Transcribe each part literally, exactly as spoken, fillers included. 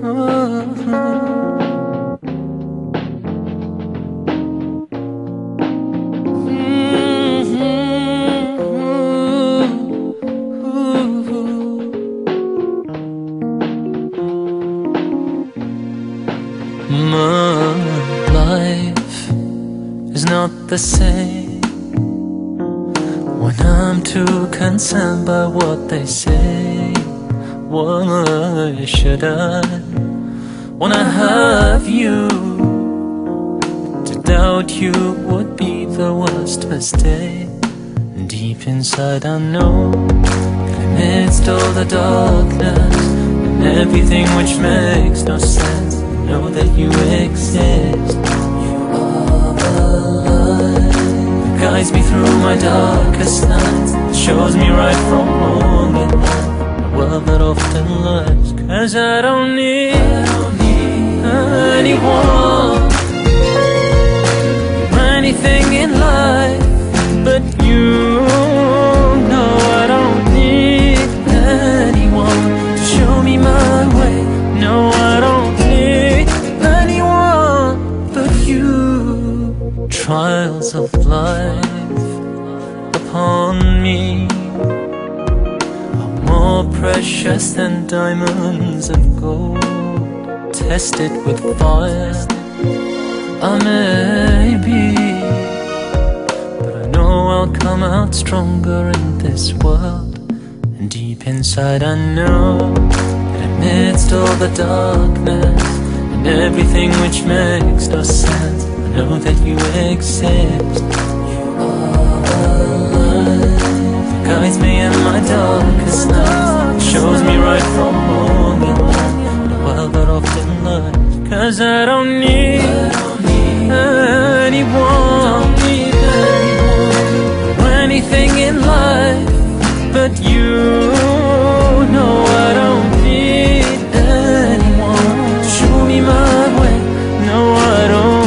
My life is not the same when I'm too concerned by what they say. Why should I, when I have you? To doubt you would be the worst mistake. Deep inside I know that amidst all the darkness and everything which makes no sense, know that you exist. You are the light that guides me through my darkest nights, shows me right from wrong in life, a world that often lies. Cause I don't need, I don't need anyone or anything in life but you. No, I don't need anyone to show me my way. No, I don't trials of life upon me are more precious than diamonds and gold. Tested with fire I may be, but I know I'll come out stronger in this world. And deep inside I know that amidst all the darkness and everything which makes no sense, know that you exist. You are the light that guides me in my darkest nights, shows me right from wrong in life, in a world that often lies. Cause I don't need, I don't need anyone, don't need anyone or anything in life but you. No, I don't need anyone to show me my way. No, I don't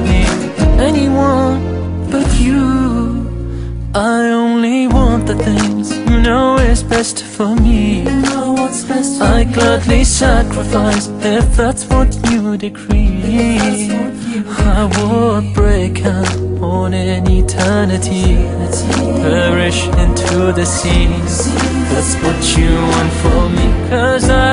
I only want the things you know is best for me. You know what's best for I me. Gladly sacrifice if that's what you decree. You I would break and born in eternity, perish into the sea. That's what you want for me. Cause I